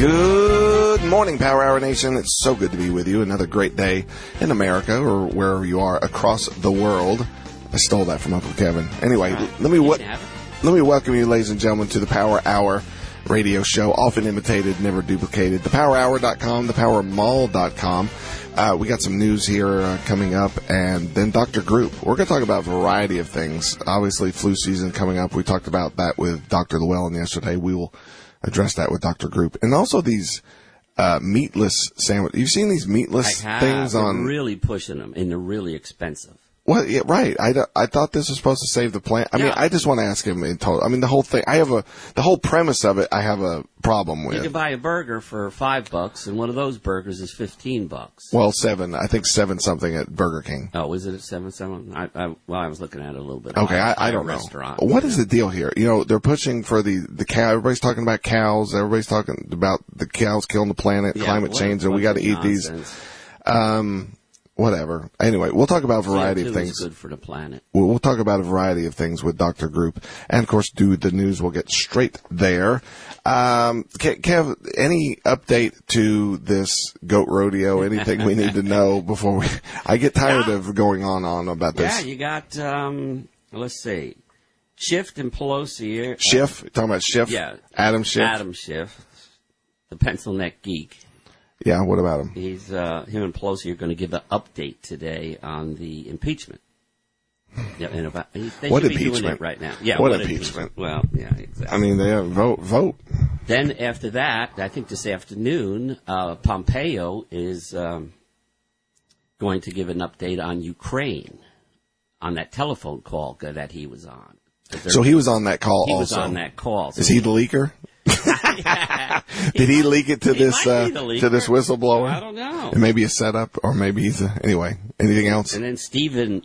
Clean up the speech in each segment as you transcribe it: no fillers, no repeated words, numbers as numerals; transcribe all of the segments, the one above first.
Good morning, Power Hour Nation. It's so good to be with you. Another great day in America or wherever you are across the world. I stole that from Uncle Kevin. Anyway, let me welcome you, ladies and gentlemen, to the Power Hour radio show. Often imitated, never duplicated. ThePowerHour.com, ThePowerMall.com. We got some news here coming up, and then Dr. Group. We're going to talk about a variety of things. Obviously, flu season coming up. We talked about that with Dr. Llewellyn yesterday. We will address that with Dr. Group. And also these meatless sandwiches. You've seen these meatless things on... They're really pushing them, and they're really expensive. Well, yeah, right. I thought this was supposed to save the planet. I mean, I just want to ask him in total. I mean, the whole thing. The whole premise of it. I have a problem with. You can buy a burger for $5, and one of those burgers is $15. Well, $7. I think $7 something at Burger King. Oh, is it at $7? I was looking at it a little bit. Okay, I don't know. What is the deal here? You know, they're pushing for the cow. Everybody's talking about cows. Everybody's talking about the cows killing the planet, climate change, and we got to eat nonsense. These. Whatever. Anyway, we'll talk about a variety of things. Good for the planet. We'll talk about a variety of things with Dr. Group. And, of course, do the news. We'll get straight there. Kev, any update to this goat rodeo? Anything we need to know before I get tired of going on about this. Yeah, you got, let's see, Schiff and Pelosi. Schiff? Talking about Schiff? Yeah. Adam Schiff? Adam Schiff, the pencil neck geek. Yeah, what about him? Him and Pelosi are going to give an update today on the impeachment. Yeah, what impeachment? Be doing it right now. Yeah, what impeachment? Well, yeah, exactly. I mean, they have vote. Then after that, I think this afternoon, Pompeo is going to give an update on Ukraine on that telephone call that he was on. So he was on that call also? He was on that call. So is he the leaker? Did he leak it to this whistleblower? I don't know. It may be a setup, or maybe he's anyway. Anything else? And then Stephen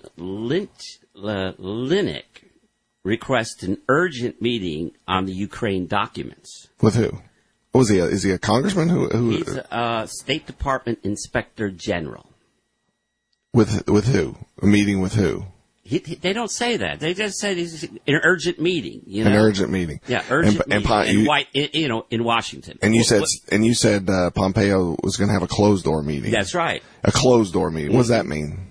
Linick requests an urgent meeting on the Ukraine documents. With who? Was he? Is he a congressman? Who? He's a State Department Inspector General. With who? A meeting with who? They don't say that. They just say it's an urgent meeting. You know? An urgent meeting. Yeah, urgent meeting in Washington. And you said Pompeo was going to have a closed door meeting. That's right. A closed door meeting. What does that mean?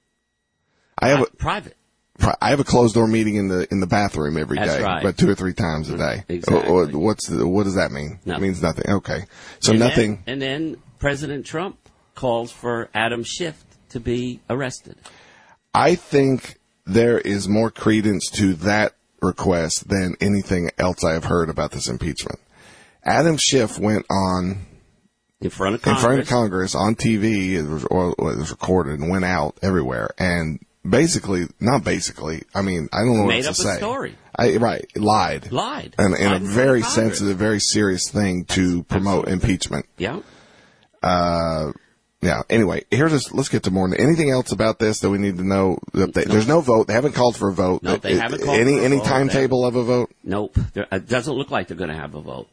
Private. I have a closed door meeting in the bathroom every day, That's right. But 2 or 3 times a day. Exactly. What does that mean? Nothing. It means nothing. Okay. So nothing. And then President Trump calls for Adam Schiff to be arrested. I think there is more credence to that request than anything else I have heard about this impeachment. Adam Schiff went on in front of Congress on TV. It was recorded and went out everywhere. And not basically. I mean, I don't know what to say. Made up a story. Lied. And a very sensitive, very serious thing to promote impeachment. Yeah. Yeah. Anyway, let's get to more. Anything else about this that we need to know? There's no vote. They haven't called for a vote. No, they haven't called for a vote. Any timetable of a vote? Nope. It doesn't look like they're going to have a vote.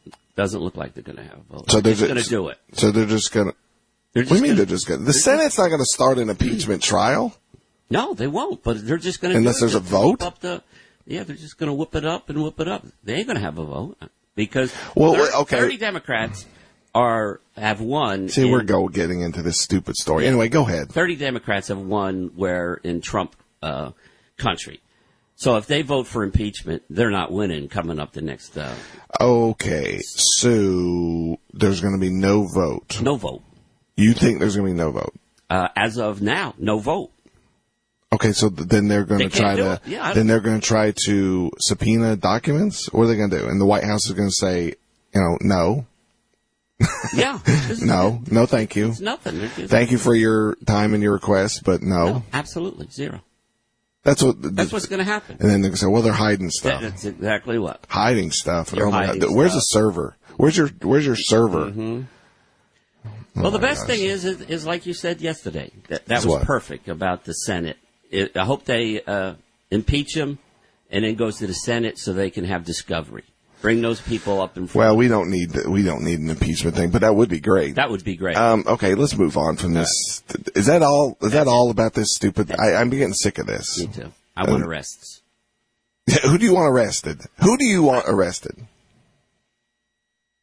So they're just going to do it. So they're just going to. What do you mean they're just going to? The Senate's not going to start an impeachment trial? No, they won't. But they're just going to. Unless there's a vote? They're just going to whip it up and whip it up. They ain't going to have a vote because 30 Democrats have won. See, we're getting into this stupid story. Anyway, go ahead. 30 Democrats have won in Trump country. So if they vote for impeachment, they're not winning coming up the next. Okay, so there's going to be no vote. No vote. You think there's going to be no vote? As of now, no vote. Okay, so then they're going to try to. Yeah, then they're going to try to subpoena documents. What are they going to do? And the White House is going to say, no. Yeah. No, thank you. It's nothing. Thank you for your time and your request, but no. Absolutely, zero. That's what's going to happen. And then they say, well, they're hiding stuff. That's exactly what. Hiding stuff. Oh my God. Where's the server? Where's your server? Mm-hmm. Well, the best thing is like you said yesterday. That was perfect about the Senate. I hope they impeach him and then goes to the Senate so they can have discovery. Bring those people up in front. Well, we don't need an impeachment thing, but that would be great. That would be great. Okay, let's move on from this. Is that all? Is that all about this stupid? I'm getting sick of this. Me too. I want arrests. Who do you want arrested?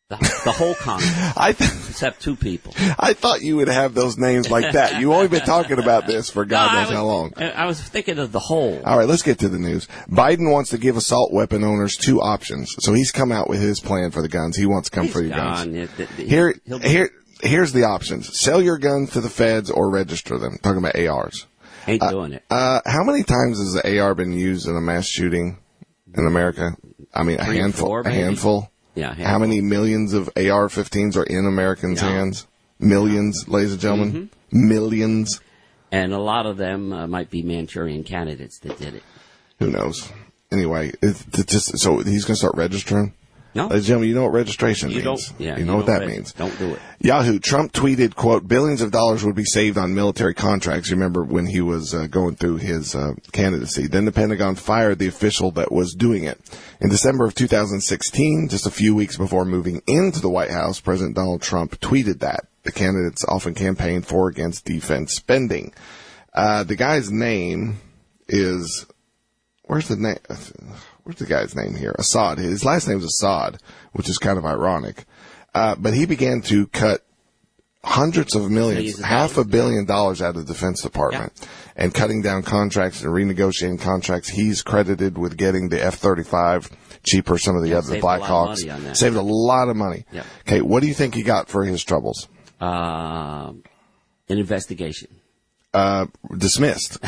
The whole Congress, except 2 people. I thought you would have those names like that. You've only been talking about this for God knows how long. I was thinking of the whole. All right, let's get to the news. Biden wants to give assault weapon owners 2 options. So he's come out with his plan for the guns. He wants to come for your guns. Here's the options. Sell your guns to the feds or register them. Talking about ARs. Ain't doing it. How many times has the AR been used in a mass shooting in America? I mean, a handful. Yeah. How many millions of AR-15s are in Americans' hands? Millions, ladies and gentlemen. Mm-hmm. Millions. And a lot of them might be Manchurian candidates that did it. Who knows? Anyway, so he's going to start registering? No. Ladies and gentlemen, you know what registration means. You know what that means. Don't do it. Yahoo! Trump tweeted, quote, billions of dollars would be saved on military contracts. You remember when he was going through his candidacy. Then the Pentagon fired the official that was doing it. In December of 2016, just a few weeks before moving into the White House, President Donald Trump tweeted that. The candidates often campaigned for or against defense spending. The guy's name is... Where's the guy's name here? Assad. His last name is Assad, which is kind of ironic. But he began to cut hundreds of millions, $500 million out of the Defense Department, and cutting down contracts and renegotiating contracts. He's credited with getting the F-35 cheaper, some of the other Black Hawks. Saved a lot of money. Yeah. Okay, what do you think he got for his troubles? An investigation. Dismissed.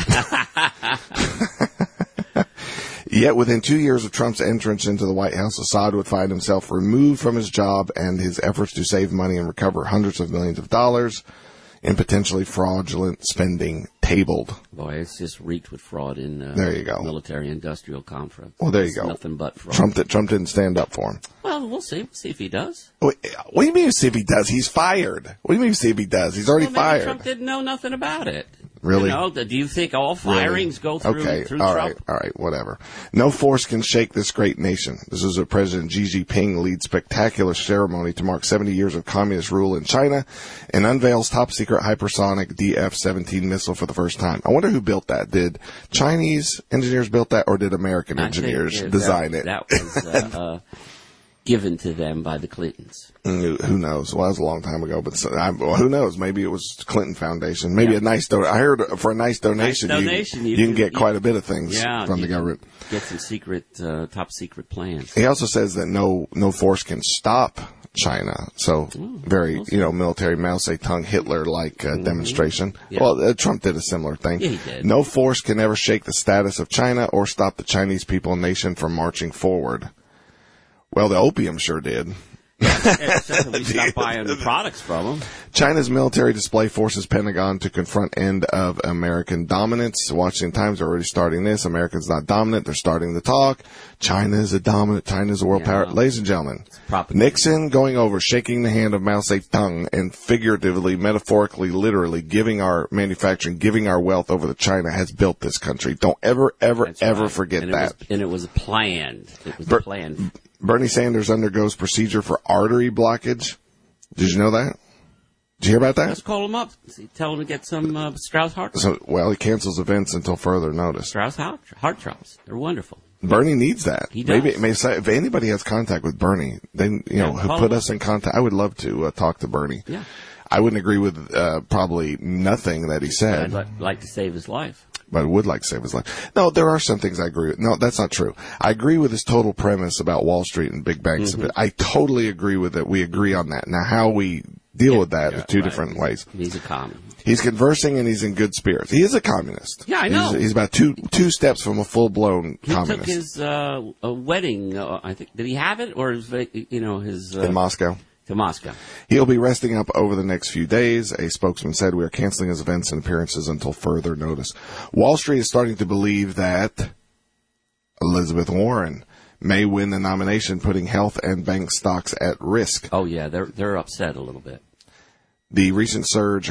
Yet within 2 years of Trump's entrance into the White House, Assad would find himself removed from his job and his efforts to save money and recover hundreds of millions of dollars in potentially fraudulent spending tabled. Boy, it's just reeked with fraud in there you go. Military-industrial conference. Well, there you go. Nothing but fraud. Trump didn't stand up for him. Well, we'll see. We'll see if he does. What do you mean see if he does? He's fired. What do you mean see if he does? He's already fired. Trump didn't know nothing about it. Really? Do you think all firings go through Trump? All right, whatever. No force can shake this great nation. This is where President Xi Jinping leads spectacular ceremony to mark 70 years of communist rule in China and unveils top-secret hypersonic DF-17 missile for the first time. I wonder who built that. Did Chinese engineers build that, or did American engineers design it? That was given to them by the Clintons. Who knows? Well, that was a long time ago, but who knows? Maybe it was Clinton Foundation. Maybe a nice donation. I heard for a nice donation, you can get quite a bit of things from the government. Get some secret, top secret plans. He also says that no force can stop China. So military Mao Zedong Hitler-like demonstration. Yeah. Well, Trump did a similar thing. Yeah, he did. No force can ever shake the status of China or stop the Chinese people and nation from marching forward. Well, the opium sure did. We stopped buying the products from them. China's military display forces Pentagon to confront end of American dominance. Washington Times are already starting this. Americans not dominant. They're starting the talk. China is a dominant. China is a world power. Ladies and gentlemen, Nixon going over, shaking the hand of Mao Zedong, and figuratively, metaphorically, literally giving our manufacturing, giving our wealth over to China has built this country. Don't ever forget that. And it was planned. It was planned. Bernie Sanders undergoes procedure for artery blockage. Did you know that? Did you hear about that? Let's call him up. Tell him to get some Strauss heart. He cancels events until further notice. Strauss heart drops. They're wonderful. Bernie needs that. He does. Maybe if anybody has contact with Bernie, then who put us in contact. I would love to talk to Bernie. Yeah. I wouldn't agree with probably nothing that he said. I'd like to save his life. But I would like to save his life. No, there are some things I agree with. No, that's not true. I agree with his total premise about Wall Street and big banks. Mm-hmm. I totally agree with it. We agree on that. Now, how we deal with that is two different ways. He's a communist. He's conversing and he's in good spirits. He is a communist. Yeah, I know. He's about two steps from a full-blown communist. He took his wedding, I think. Did he have it? Or his... in Moscow. To Moscow. He'll be resting up over the next few days. A spokesman said we are canceling his events and appearances until further notice. Wall Street is starting to believe that Elizabeth Warren may win the nomination, putting health and bank stocks at risk. Oh, yeah. They're upset a little bit. Her recent surge,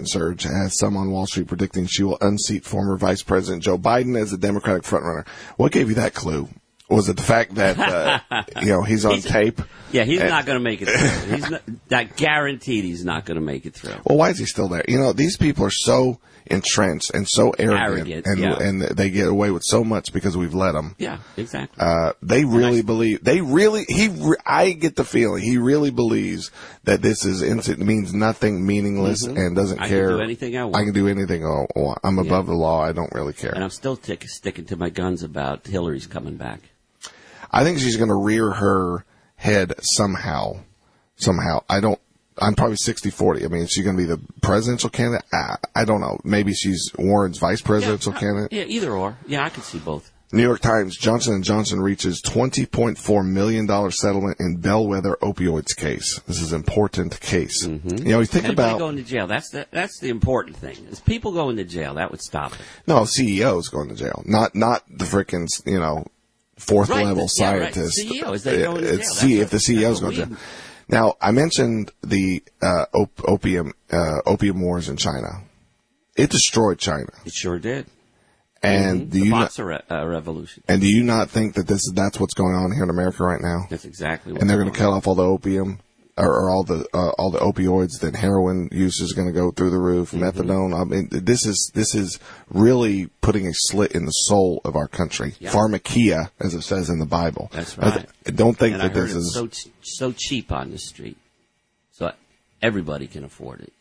has some on Wall Street predicting she will unseat former Vice President Joe Biden as the Democratic frontrunner. What gave you that clue? Was it the fact that, he's on tape? Yeah, he's not going to make it through. He's not guaranteed he's not going to make it through. Well, why is he still there? These people are so entrenched and so arrogant and they get away with so much because we've let them. Yeah, exactly. They really believe, I get the feeling he really believes that this is innocent, means nothing, meaningless, and doesn't care. I can do anything I want. I can do anything I want. I'm above the law. I don't really care. And I'm still sticking to my guns about Hillary's coming back. I think she's going to rear her head somehow. I'm probably 60-40. I mean, is she going to be the presidential candidate? I don't know. Maybe she's Warren's vice presidential candidate. Yeah, either or. Yeah, I could see both. New York Times, Johnson & Johnson reaches $20.4 million settlement in Bellwether opioids case. This is an important case. Mm-hmm. You think Anybody about going to jail. That's the important thing. Is people going to jail. That would stop it. No, CEOs going to jail. Not the frickin', fourth level scientists. Right, CEO. Is they going to jail? If the CEO's going to jail. Now, I mentioned the opium wars in China. It destroyed China. It sure did. And the Boxer revolution. And do you not think that that's what's going on here in America right now? That's exactly what. And they're going to cut off all the opium or all the opioids. Then heroin use is going to go through the roof. Methadone. I mean, this is really putting a slit in the soul of our country. Yeah. Pharmakia, as it says in the Bible. That's right. I don't think and that I heard this is so cheap on the street, so everybody can afford it.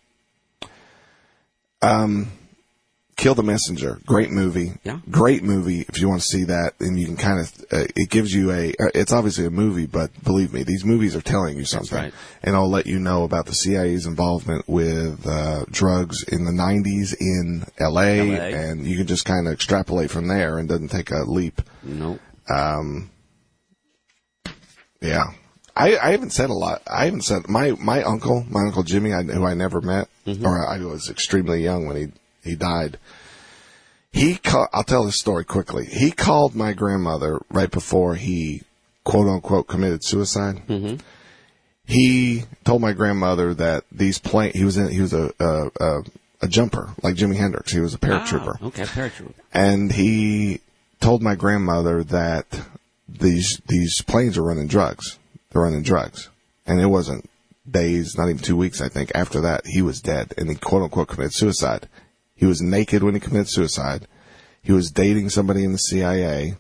Kill the Messenger. Great movie. Yeah. Great movie if you want to see that. And you can kind of, it gives you it's obviously a movie, but believe me, these movies are telling you something. That's right. And I'll let you know about the CIA's involvement with drugs in the 90s in LA. And you can just kind of extrapolate from there and doesn't take a leap. Nope. Yeah. I haven't said a lot. I haven't said, my uncle Jimmy, who I never met, or I was extremely young when he died. I'll tell this story quickly. He called my grandmother right before he, quote unquote, committed suicide. Mm-hmm. He told my grandmother that he was a jumper like Jimi Hendrix. He was a paratrooper. Oh, okay, paratrooper. And he told my grandmother that these planes are running drugs. They're running drugs. And it wasn't days, not even 2 weeks, I think. After that, he was dead and he, quote unquote, committed suicide. He was naked when he committed suicide. He was dating somebody in the CIA.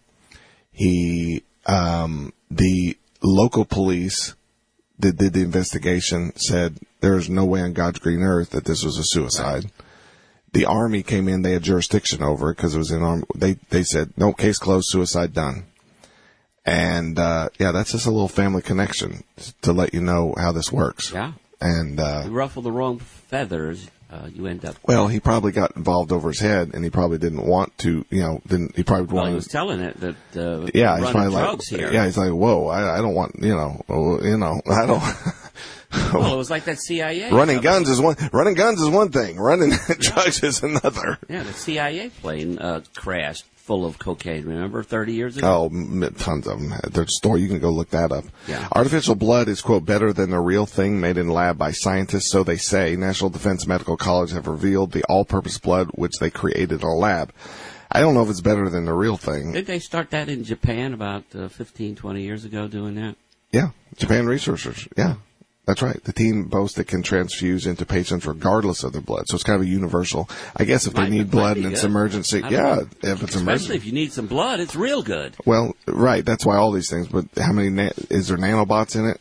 The local police that did the investigation said there's no way on God's green earth that this was a suicide. Right. The Army came in. They had jurisdiction over it because it was in Army. They said, no, case closed, suicide done. And, that's just a little family connection to let you know how this works. Yeah. And, you ruffle the wrong feathers. You end up. Well, he probably got involved over his head, and he probably didn't want to. He probably wanted. He was telling it that. He's probably drugs like, here. Yeah, he's like, whoa, I don't want. I don't. Well, it was like that CIA. Running guns is one thing. Running drugs is another. Yeah, the CIA plane crashed full of cocaine. Remember, 30 years ago. Oh, tons of them. There's a story. You can go look that up. Yeah. Artificial blood is, quote, better than the real thing made in lab by scientists, so they say. National Defense Medical College have revealed the all-purpose blood which they created in a lab. I don't know if it's better than the real thing. Did they start that in Japan about 15, 20 years ago, doing that? Yeah. Japan researchers. Yeah. That's right. The team boasts it can transfuse into patients regardless of their blood. So it's kind of a universal. I guess if they need blood and it's emergency, if it's emergency. Especially if you need some blood, it's real good. Well, right. That's why all these things. But how many, is there nanobots in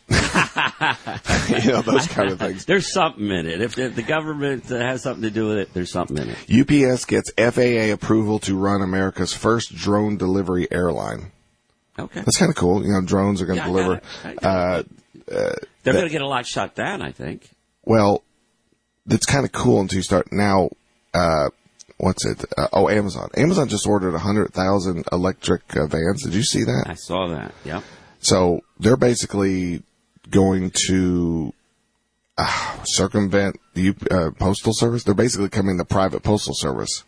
it? Those kind of things. There's something in it. If the government has something to do with it, there's something in it. UPS gets FAA approval to run America's first drone delivery airline. Okay. That's kind of cool. Drones are going to deliver. They're going to get a lot shut down, I think. Well, it's kind of cool until you start now. What's it? Amazon. Amazon just ordered 100,000 electric vans. Did you see that? I saw that. Yep. So they're basically going to circumvent the postal service. They're basically coming the private postal service.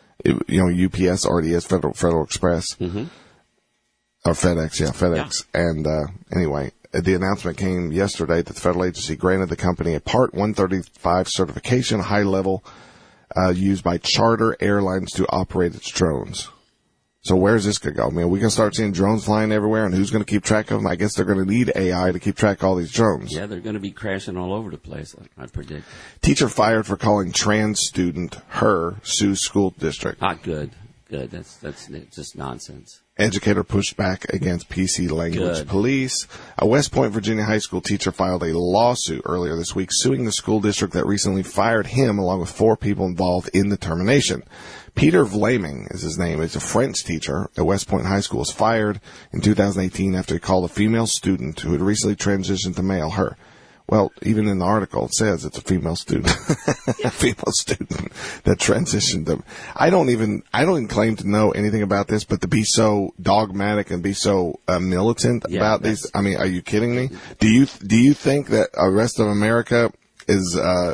UPS already is Federal Express. Mm-hmm. Or FedEx, FedEx. Yeah. And anyway, the announcement came yesterday that the federal agency granted the company a Part 135 certification, high level, used by charter airlines to operate its drones. So where's this going to go? I mean, we can start seeing drones flying everywhere, and who's going to keep track of them? I guess they're going to need AI to keep track of all these drones. Yeah, they're going to be crashing all over the place, I predict. Teacher fired for calling trans student her, sues school district. Good. That's just nonsense. Educator pushed back against PC language police. A West Point, Virginia high school teacher filed a lawsuit earlier this week suing the school district that recently fired him along with 4 people involved in the termination. Peter Vlaming is his name. He's a French teacher at West Point High School. Was fired in 2018 after he called a female student who had recently transitioned to male her. Well, even in the article, it says it's a female student, a female student that transitioned them. I don't even claim to know anything about this, but to be so dogmatic and be so militant about these, I mean, are you kidding me? Do you think that the rest of America is,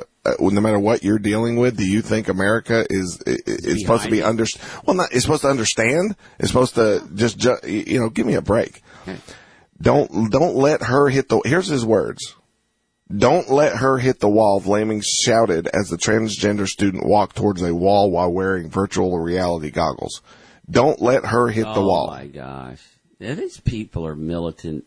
no matter what you're dealing with, do you think America is supposed to be it's supposed to understand? It's supposed to just give me a break. Okay. Don't let her hit here's his words. Don't let her hit the wall, Vlaming shouted as the transgender student walked towards a wall while wearing virtual reality goggles. Don't let her hit the wall. Oh, my gosh. These people are militant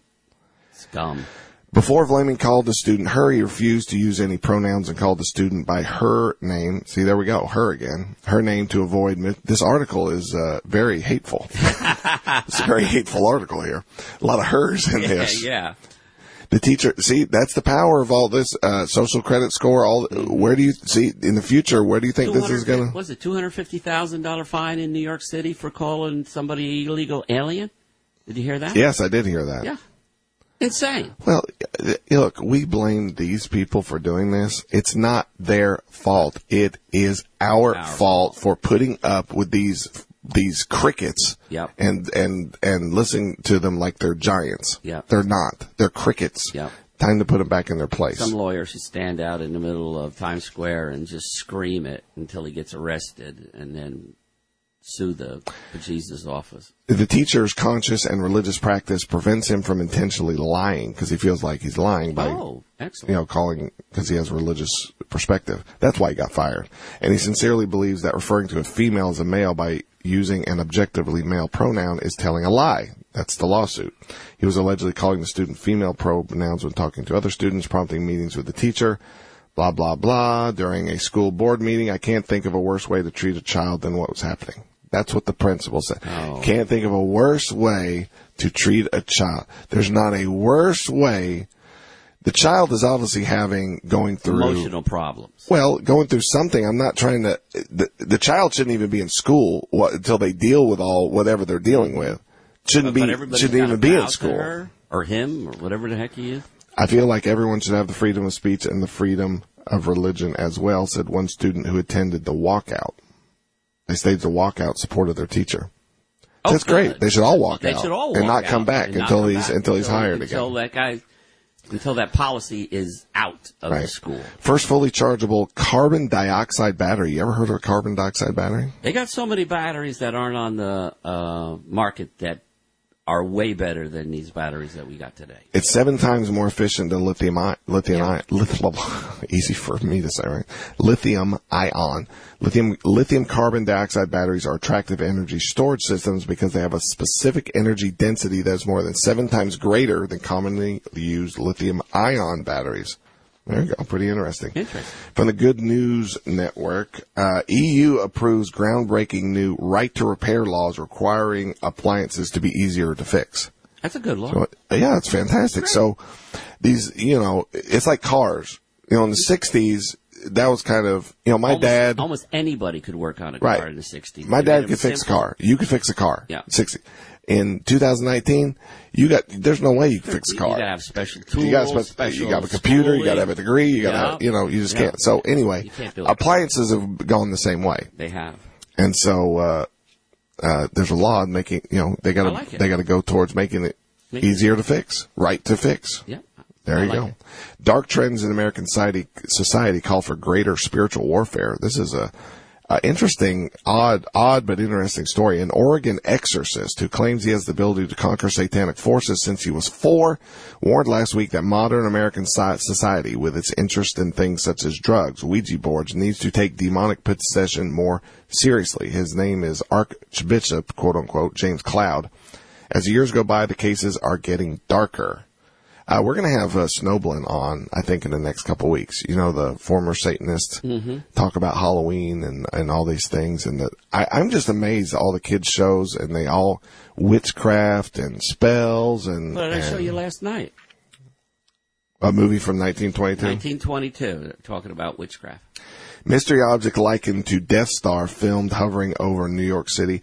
scum. Before Vlaming called the student her, he refused to use any pronouns and called the student by her name. See, there we go, her again. Her name to avoid. This article is very hateful. It's a very hateful article here. A lot of hers in this. Yeah. The teacher, see, that's the power of all this social credit score. Where do you see in the future? Where do you think this is going to? Was it $250,000 fine in New York City for calling somebody illegal alien? Did you hear that? Yes, I did hear that. Yeah, insane. Well, look, we blame these people for doing this. It's not their fault. It is our fault for putting up with these crickets and listening to them like they're giants. Yep. They're not. They're crickets. Yep. Time to put them back in their place. Some lawyer should stand out in the middle of Times Square and just scream it until he gets arrested and then sue the Jesus office. The teacher's conscious and religious practice prevents him from intentionally lying because he feels like he's lying by, calling because he has a religious perspective. That's why he got fired. And he sincerely believes that referring to a female as a male by using an objectively male pronoun is telling a lie. That's the lawsuit. He was allegedly calling the student female pronouns when talking to other students, prompting meetings with the teacher. Blah, blah, blah. During a school board meeting, I can't think of a worse way to treat a child than what was happening. That's what the principal said. Oh. Can't think of a worse way to treat a child. There's not a worse way. The child is obviously going through emotional problems. Well, going through something. I'm not trying to. The child shouldn't even be in school until they deal with whatever they're dealing with. Shouldn't even be in school. Her or him or whatever the heck he is. I feel like everyone should have the freedom of speech and the freedom of religion as well, said one student who attended the walkout. They staged a walkout in support of their teacher. That's great. They should all walk out and not come back until he's hired again. Until that policy is out of the school. First fully chargeable carbon dioxide battery. You ever heard of a carbon dioxide battery? They got so many batteries that aren't on the market that are way better than these batteries that we got today. It's 7 times more efficient than lithium easy for me to say, right? Lithium carbon dioxide batteries are attractive energy storage systems because they have a specific energy density that is more than 7 times greater than commonly used lithium ion batteries. There you go. Pretty interesting. From the Good News Network, EU approves groundbreaking new right to repair laws requiring appliances to be easier to fix. That's a good law. So, yeah, it's fantastic. Great. So these, it's like cars. In the 60s, that was kind of, dad. Almost anybody could work on a car in the 60s. My dad could fix a car. You could fix a car. Yeah. 60. In 2019, there's no way you can fix a car. You gotta have special tools. You got a computer. You gotta have a degree. You gotta, you just can't. So anyway, appliances have gone the same way. They have. And so, there's a law making, they gotta go towards making it easier to fix, right to fix. Yeah. There you go. Dark trends in American society call for greater spiritual warfare. This is Interesting, odd but interesting story. An Oregon exorcist who claims he has the ability to conquer satanic forces since he was 4 warned last week that modern American society, with its interest in things such as drugs, Ouija boards, needs to take demonic possession more seriously. His name is Archbishop, quote unquote, James Cloud. As the years go by, the cases are getting darker. We're going to have Snoblin on, I think, in the next couple of weeks. You know, the former Satanist, talk about Halloween and all these things. And I'm just amazed at all the kids' shows, and they all witchcraft and spells. And what did I show you last night? A movie from 1922? 1922, talking about witchcraft. Mystery object likened to Death Star filmed hovering over New York City.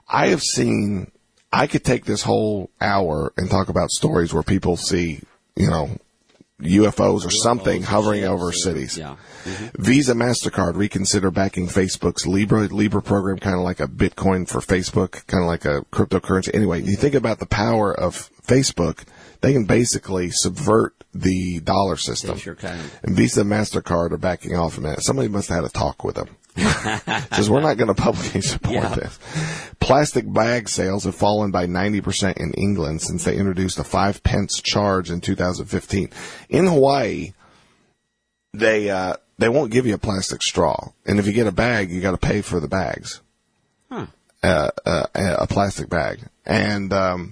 I could take this whole hour and talk about stories where people see, UFOs or something hovering over cities. Yeah. Visa, MasterCard reconsider backing Facebook's Libra program, kind of like a Bitcoin for Facebook, kind of like a cryptocurrency. Anyway, you think about the power of Facebook, they can basically subvert the dollar system. They sure can. And Visa, MasterCard are backing off from that. Somebody must have had a talk with them. Says we're not going to publicly support this. Plastic bag sales have fallen by 90% in England since they introduced a 5-pence charge in 2015. In Hawaii, they won't give you a plastic straw, and if you get a bag, you got to pay for the bags. A plastic bag, and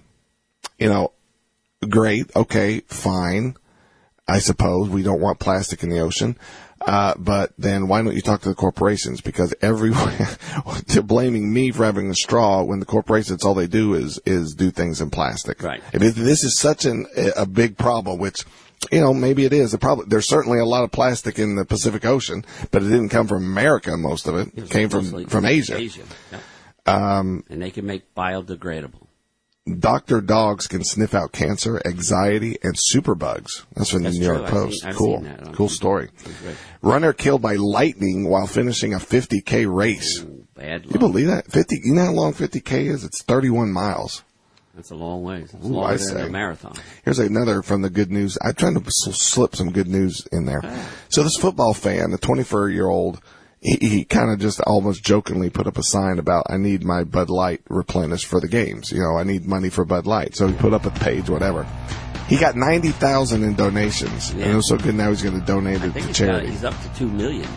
great, okay, fine. I suppose we don't want plastic in the ocean. But then why don't you talk to the corporations? Because they're blaming me for having a straw when the corporations, all they do is do things in plastic. Right. This is such a big problem, which, maybe it is a problem. There's certainly a lot of plastic in the Pacific Ocean, but it didn't come from America. Most of it came from Asia. Yeah. And they can make biodegradable. Dr. Dogs can sniff out cancer, anxiety, and superbugs. That's from the New York Post. Cool story. Runner killed by lightning while finishing a 50K race. Ooh, bad luck. You believe that? 50? You know how long 50K is? It's 31 miles. That's a long ways. It's longer than a marathon. Here's another from the good news. I'm trying to slip some good news in there. So this football fan, the 24-year-old, he kind of just almost jokingly put up a sign about, I need my Bud Light replenished for the games. I need money for Bud Light. So he put up a page, whatever. He got $90,000 in donations. Yeah. And it was so good now he's going to donate it to charity. He's up to $2 million.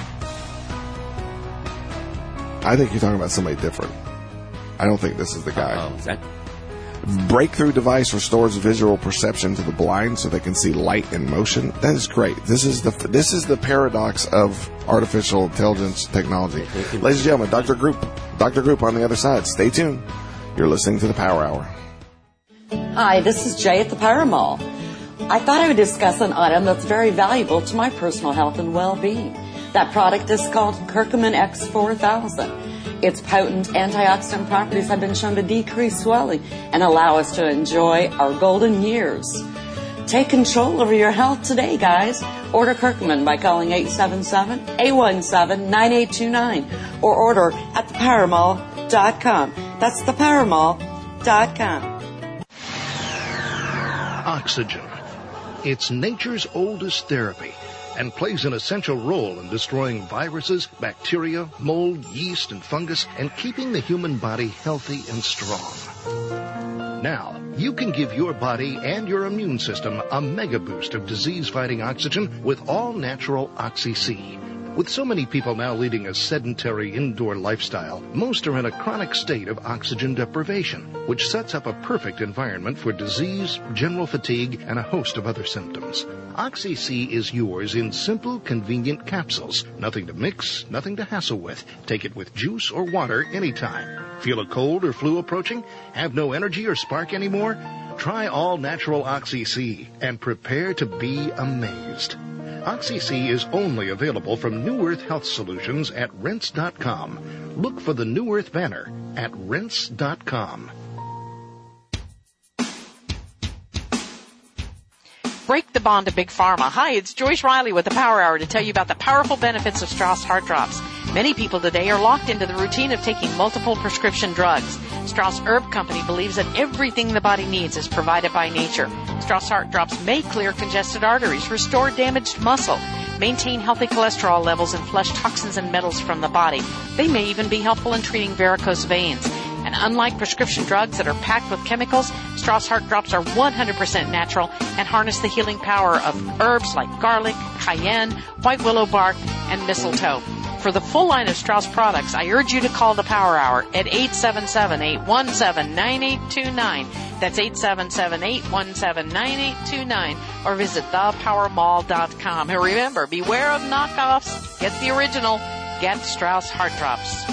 I think you're talking about somebody different. I don't think this is the guy. Is that... Breakthrough device restores visual perception to the blind so they can see light and motion. That is great. This is the paradox of artificial intelligence technology. Ladies and gentlemen, Dr. Group on the other side. Stay tuned. You're listening to the Power Hour. Hi, this is Jay at the Power Mall. I thought I would discuss an item that's very valuable to my personal health and well-being. That product is called Curcumin X4000. Its potent antioxidant properties have been shown to decrease swelling and allow us to enjoy our golden years. Take control over your health today, guys. Order Curcumin by calling 877-817-9829 or order at thepowermall.com. That's thepowermall.com. Oxygen. It's nature's oldest therapy and plays an essential role in destroying viruses, bacteria, mold, yeast, and fungus, and keeping the human body healthy and strong. Now, you can give your body and your immune system a mega boost of disease-fighting oxygen with all-natural Oxy-C. With so many people now leading a sedentary indoor lifestyle, most are in a chronic state of oxygen deprivation, which sets up a perfect environment for disease, general fatigue, and a host of other symptoms. Oxy-C is yours in simple, convenient capsules. Nothing to mix, nothing to hassle with. Take it with juice or water anytime. Feel a cold or flu approaching? Have no energy or spark anymore? Try all-natural Oxy-C and prepare to be amazed. Oxy-C is only available from New Earth Health Solutions at Rense.com. Look for the New Earth banner at Rense.com. Break the bond to Big Pharma. Hi, it's Joyce Riley with the Power Hour to tell you about the powerful benefits of Strauss Heart Drops. Many people today are locked into the routine of taking multiple prescription drugs. Strauss Herb Company believes that everything the body needs is provided by nature. Strauss Heart Drops may clear congested arteries, restore damaged muscle, maintain healthy cholesterol levels, and flush toxins and metals from the body. They may even be helpful in treating varicose veins. And unlike prescription drugs that are packed with chemicals, Strauss Heart Drops are 100% natural and harness the healing power of herbs like garlic, cayenne, white willow bark, and mistletoe. For the full line of Strauss products, I urge you to call the Power Hour at 877-817-9829. That's 877-817-9829. Or visit thepowermall.com. And remember, beware of knockoffs. Get the original. Get Strauss Heart Drops.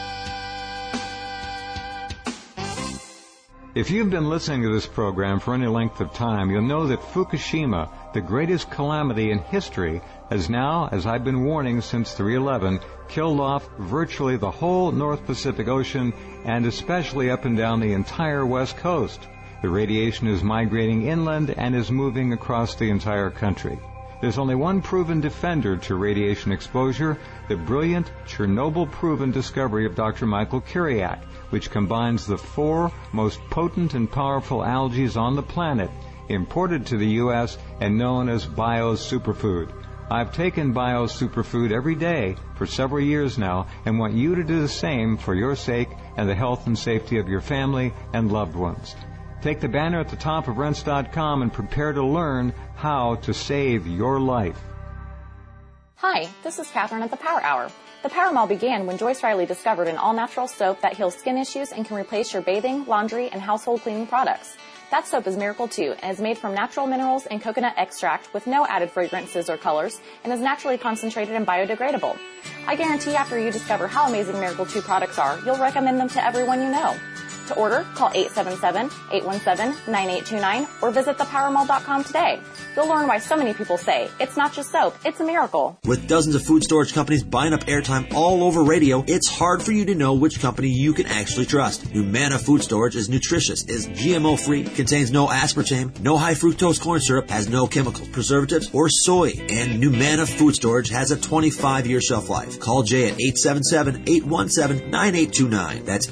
If you've been listening to this program for any length of time, you'll know that Fukushima, the greatest calamity in history, has now, as I've been warning since 3/11, killed off virtually the whole North Pacific Ocean and especially up and down the entire West Coast. The radiation is migrating inland and is moving across the entire country. There's only one proven defender to radiation exposure, the brilliant Chernobyl-proven discovery of Dr. Michael Kiriak, which combines the 4 most potent and powerful algae on the planet, imported to the U.S. and known as Bio-Superfood. I've taken Bio-Superfood every day for several years now and want you to do the same for your sake and the health and safety of your family and loved ones. Take the banner at the top of Rense.com and prepare to learn how to save your life. Hi, this is Catherine at the Power Hour. The Power Mall began when Joyce Riley discovered an all-natural soap that heals skin issues and can replace your bathing, laundry, and household cleaning products. That soap is Miracle 2 and is made from natural minerals and coconut extract with no added fragrances or colors and is naturally concentrated and biodegradable. I guarantee after you discover how amazing Miracle 2 products are, you'll recommend them to everyone you know. To order, call 877-817-9829 or visit thepowermall.com today. You'll learn why so many people say, it's not just soap, it's a miracle. With dozens of food storage companies buying up airtime all over radio, it's hard for you to know which company you can actually trust. Humana Food Storage is nutritious, is GMO-free, contains no aspartame, no high fructose corn syrup, has no chemicals, preservatives, or soy. And Humana Food Storage has a 25-year shelf life. Call Jay at 877-817-9829. That's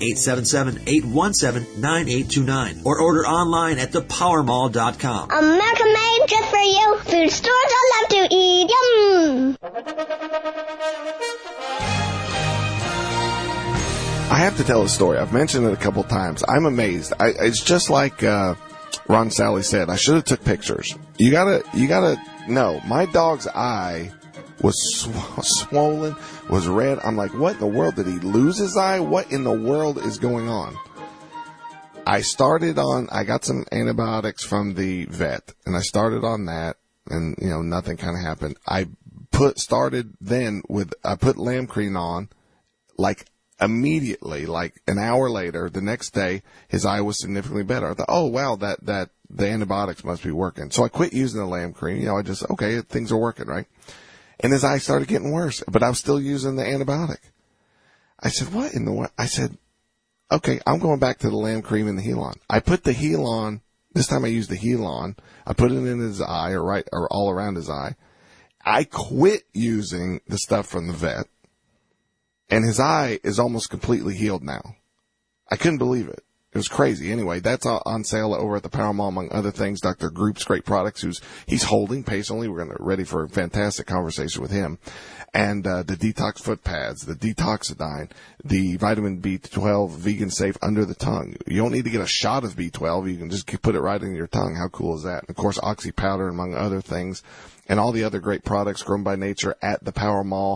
877-817-9829. Or order online at thepowermall.com. America made just for you. Food stores I love to eat. Yum! I have to tell a story. I've mentioned it a couple times. I'm amazed. It's just like Ron Sally said. I should have took pictures. You gotta know. My dog's eye was swollen, was red. I'm like, what in the world? Did he lose his eye? What in the world is going on? I got some antibiotics from the vet, and I started on that, and, nothing kind of happened. I put Lamcrene on, like, immediately, like an hour later, the next day, his eye was significantly better. I thought, oh, wow, that the antibiotics must be working. So I quit using the Lamcrene. Things are working, right? And his eye started getting worse, but I was still using the antibiotic. I said, what in the world? I said, okay, I'm going back to the Lamcrene and the Helon. I put the Helon, this time I used the Helon. I put it in his eye or all around his eye. I quit using the stuff from the vet, and his eye is almost completely healed now. I couldn't believe it. It was crazy. Anyway, that's on sale over at the Power Mall, among other things. Dr. Group's great products, he's holding patiently. We're ready for a fantastic conversation with him. And the detox foot pads, the Detoxidine, the vitamin B12 vegan safe under the tongue. You don't need to get a shot of B12. You can just put it right in your tongue. How cool is that? And of course, Oxy powder, among other things. And all the other great products grown by nature at the Power Mall.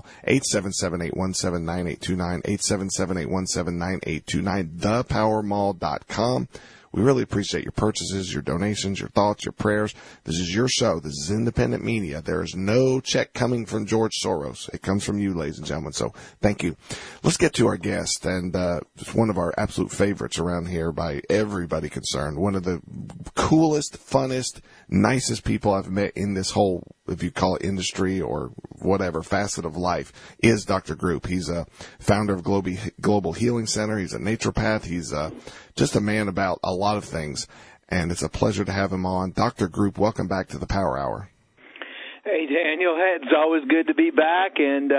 877-817-9829, 877-817-9829, thepowermall.com. We really appreciate your purchases, your donations, your thoughts, your prayers. This is your show. This is independent media. There is no check coming from George Soros. It comes from you, ladies and gentlemen. So thank you. Let's get to our guest, and it's one of our absolute favorites around here by everybody concerned. One of the coolest, funnest, nicest people I've met in this whole, if you call it industry or whatever, facet of life, is Dr. Group. He's a founder of Global Healing Center. He's a naturopath. He's just a man about a lot of things, and it's a pleasure to have him on. Dr. Group, welcome back to the Power Hour. Hey, Daniel, it's always good to be back, and,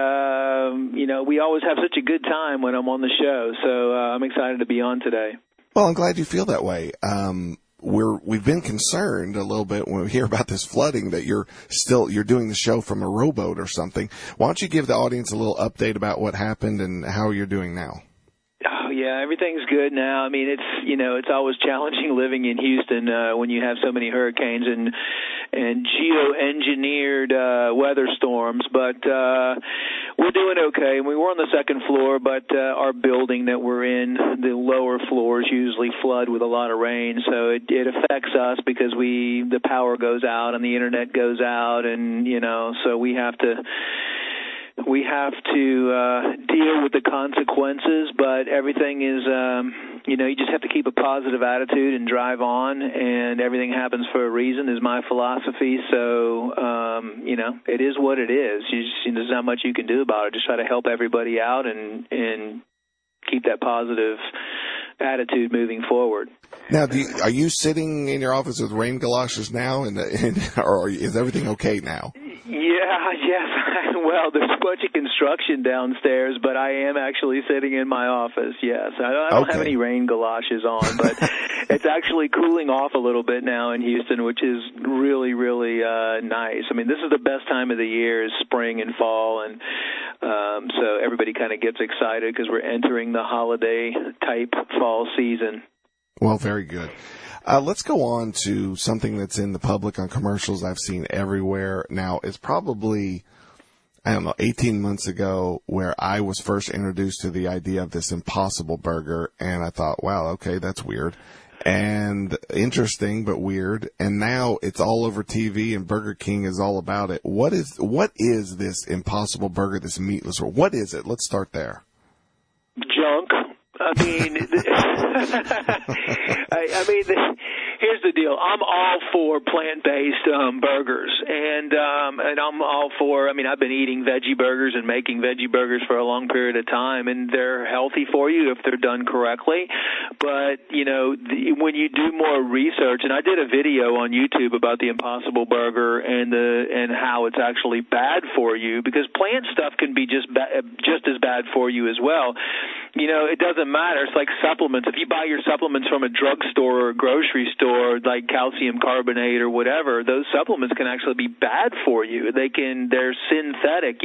we always have such a good time when I'm on the show, so I'm excited to be on today. Well, I'm glad you feel that way. we've been concerned a little bit when we hear about this flooding that you're doing the show from a rowboat or something. Why don't you give the audience a little update about what happened and how you're doing now? Oh, yeah, everything's good now. I mean, it's always challenging living in Houston when you have so many hurricanes and geoengineered weather storms, but we're doing okay. We were on the second floor, but our building that we're in, the lower floors usually flood with a lot of rain, so it affects us because the power goes out and the internet goes out, and so we have to deal with the consequences, but everything is, you just have to keep a positive attitude and drive on, and everything happens for a reason is my philosophy. So, it is what it is. There's not much you can do about it. Just try to help everybody out and keep that positive attitude moving forward. Now, are you sitting in your office with rain galoshes now, or is everything okay now? Yeah, yes. Well, there's a bunch of construction downstairs, but I am actually sitting in my office, yes. I don't have any rain galoshes on, but it's actually cooling off a little bit now in Houston, which is really, really nice. I mean, this is the best time of the year, is spring and fall, and so everybody kind of gets excited because we're entering the holiday-type fall season. Well, very good. Let's go on to something that's in the public on commercials I've seen everywhere. Now, it's probably, 18 months ago where I was first introduced to the idea of this Impossible Burger, and I thought, wow, okay, that's weird. And interesting, but weird. And now it's all over TV, and Burger King is all about it. What is this Impossible Burger, this meatless, or what is it? Let's start there. Junk. I mean, here's the deal. I'm all for plant-based burgers, and I'm all for. I've been eating veggie burgers and making veggie burgers for a long period of time, and they're healthy for you if they're done correctly. But when you do more research, and I did a video on YouTube about the Impossible Burger and how it's actually bad for you, because plant stuff can be just as bad for you as well. It doesn't matter. It's like supplements. If you buy your supplements from a drugstore or a grocery store, like calcium carbonate or whatever, those supplements can actually be bad for you. They're synthetic.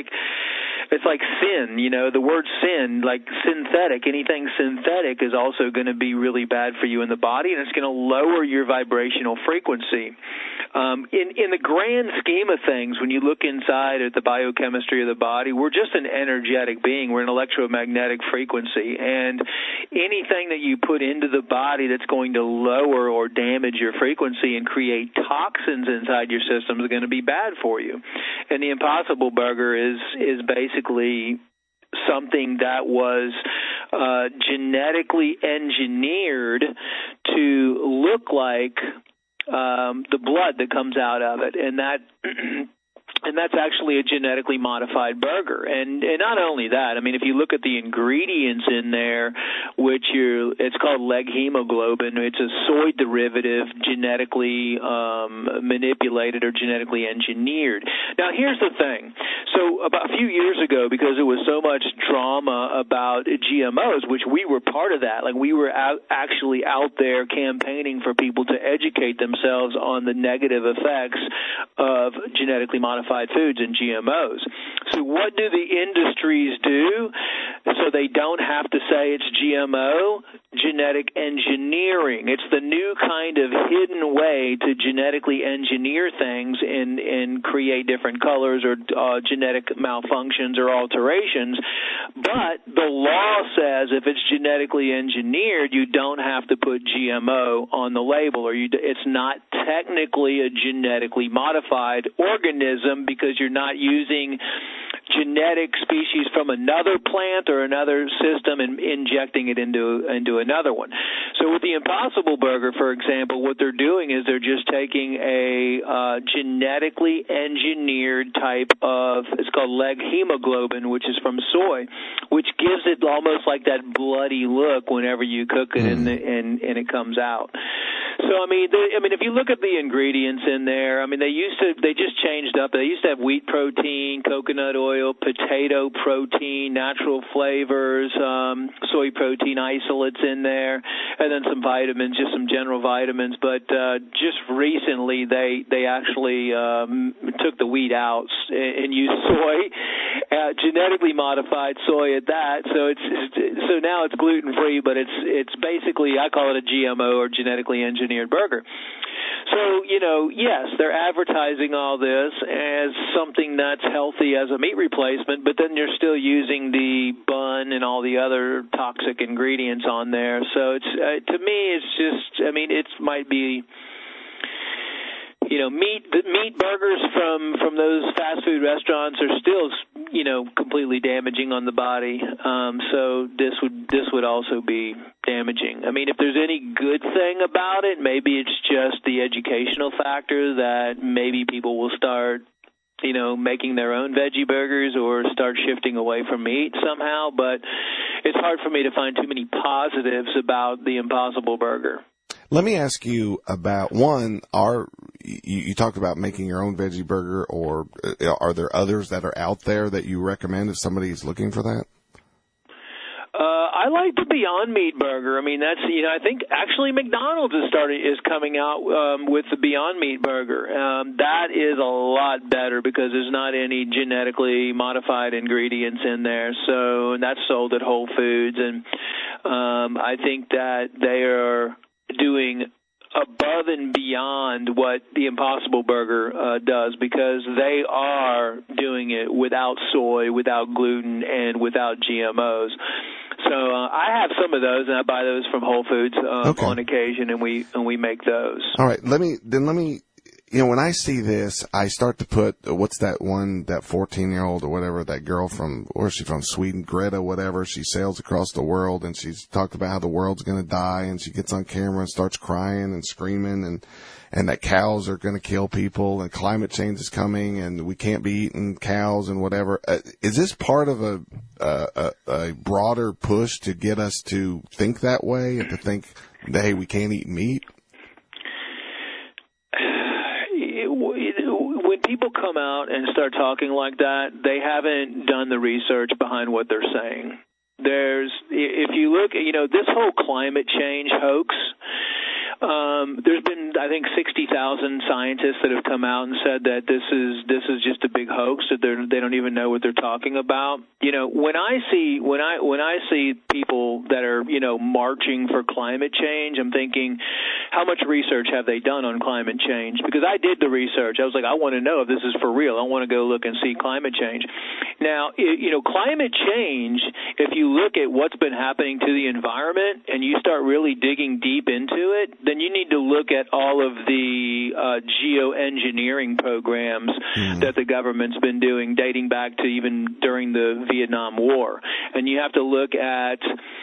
It's like sin. The word sin, like synthetic. Anything synthetic is also going to be really bad for you in the body, and it's going to lower your vibrational frequency. In the grand scheme of things, when you look inside at the biochemistry of the body, we're just an energetic being. We're an electromagnetic frequency, and anything that you put into the body that's going to lower or damage your frequency and create toxins inside your system is going to be bad for you. And the Impossible Burger is basically something that was genetically engineered to look like the blood that comes out of it, and that's actually a genetically modified burger. And not only that, if you look at the ingredients in there, it's called leg hemoglobin. It's a soy derivative, genetically manipulated or genetically engineered. Now, here's the thing. So about a few years ago, because there was so much drama about GMOs, which we were part of that, like we were actually out there campaigning for people to educate themselves on the negative effects of genetically modified foods and GMOs. So what do the industries do so they don't have to say it's GMO? Genetic engineering. It's the new kind of hidden way to genetically engineer things and create different colors or genetic malfunctions or alterations. But the law says if it's genetically engineered, you don't have to put GMO on the label, or it's not technically a genetically modified organism because you're not using genetic species from another plant or another system and injecting it into another one. So with the Impossible Burger, for example, what they're doing is they're just taking a genetically engineered type of, it's called leg hemoglobin, which is from soy, which gives it almost like that bloody look whenever you cook it and it comes out. So, I mean, if you look at the ingredients in there, I mean, they just changed up. They used to have wheat protein, coconut oil, potato protein, natural flavors, soy protein isolates in there, and then some vitamins, just some general vitamins. But just recently, they actually took the wheat out and used soy, genetically modified soy at that. So now it's gluten free, but it's basically, I call it a GMO or genetically engineered burger. So, yes, they're advertising all this as something that's healthy as a meat replacement, but then you're still using the bun and all the other toxic ingredients on there. So it's to me, it's just, I mean, it might be, meat burgers from those fast food restaurants are still, completely damaging on the body. So this would also be damaging. I mean, if there's any good thing about it, maybe it's just the educational factor that maybe people will start, making their own veggie burgers or start shifting away from meat somehow. But it's hard for me to find too many positives about the Impossible Burger. Let me ask you about one. You talked about making your own veggie burger, or are there others that are out there that you recommend if somebody's looking for that? I like the Beyond Meat burger. I mean, that's I think actually McDonald's is coming out with the Beyond Meat burger. That is a lot better because there's not any genetically modified ingredients in there. So that's sold at Whole Foods, and I think that they are doing above and beyond what the Impossible Burger does, because they are doing it without soy, without gluten, and without GMOs. So I have some of those, and I buy those from Whole Foods on occasion, and we make those. All right, let me. When I see this, I start to put, what's that one, that 14-year-old or whatever, that girl from, where's she from, Sweden, Greta, whatever, she sails across the world, and she's talked about how the world's going to die, and she gets on camera and starts crying and screaming, and that cows are going to kill people, and climate change is coming, and we can't be eating cows and whatever. Is this part of a broader push to get us to think that way and to think, hey, we can't eat meat? When people come out and start talking like that, they haven't done the research behind what they're saying. If you look at, this whole climate change hoax, there's been, I think, 60,000 scientists that have come out and said that this is just a big hoax, that they don't even know what they're talking about. When I see people that are, marching for climate change, I'm thinking, how much research have they done on climate change? Because I did the research. I was like, I want to know if this is for real. I want to go look and see climate change. Now, climate change, if you look at what's been happening to the environment and you start really digging deep into it, then you need to look at all of the geoengineering programs that the government's been doing, dating back to even during the Vietnam War. And you have to look at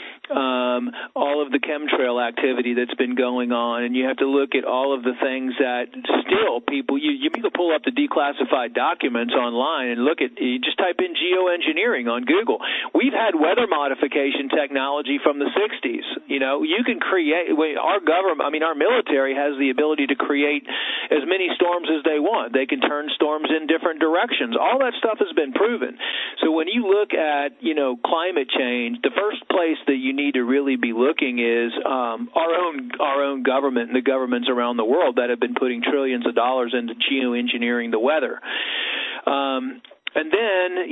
all of the chemtrail activity that's been going on, and you have to look at all of the things that still people, you can pull up the declassified documents online and you just type in geoengineering on Google. We've had weather modification technology from the 60s. You can create, our military has the ability to create as many storms as they want. They can turn storms in different directions. All that stuff has been proven. So when you look at, climate change, the first place that you need to really be looking is our own government and the governments around the world that have been putting trillions of dollars into geoengineering the weather. And then,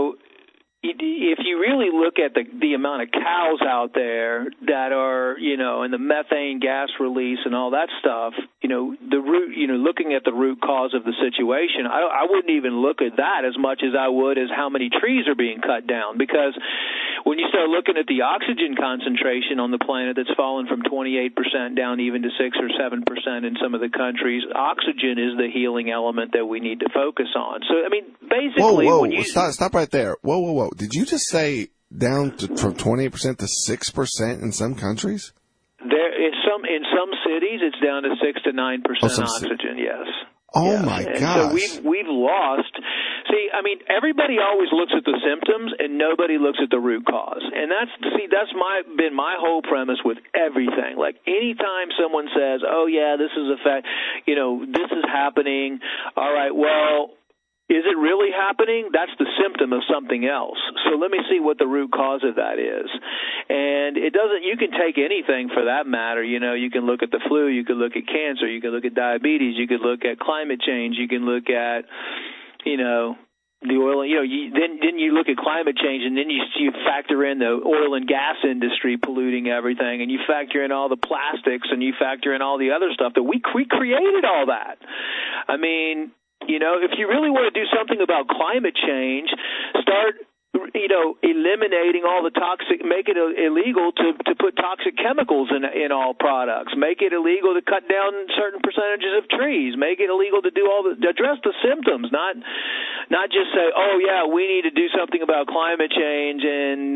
if you really look at the amount of cows out there that are, and the methane gas release and all that stuff, looking at the root cause of the situation, I wouldn't even look at that as much as I would as how many trees are being cut down. Because when you start looking at the oxygen concentration on the planet that's fallen from 28% down even to 6 or 7% in some of the countries, oxygen is the healing element that we need to focus on. So, basically... Whoa, stop right there. Whoa. Did you just say down from 28% to 6% in some countries? In some cities, it's down to 6 to 9% oxygen. Yes. Oh my gosh. So we've lost. See, I mean, everybody always looks at the symptoms and nobody looks at the root cause. And that's been my whole premise with everything. Like anytime someone says, "Oh yeah, this is this is happening." All right, well, is it really happening? That's the symptom of something else. So let me see what the root cause of that is. And you can take anything for that matter. You can look at the flu, you can look at cancer, you can look at diabetes, you can look at climate change, you can look at, the oil, then you look at climate change, and then you factor in the oil and gas industry polluting everything, and you factor in all the plastics, and you factor in all the other stuff that we created all that. I mean, if you really want to do something about climate change, start eliminating all the toxic, make it illegal to put toxic chemicals in all products, make it illegal to cut down certain percentages of trees, make it illegal to address the symptoms, not just say, oh yeah, we need to do something about climate change and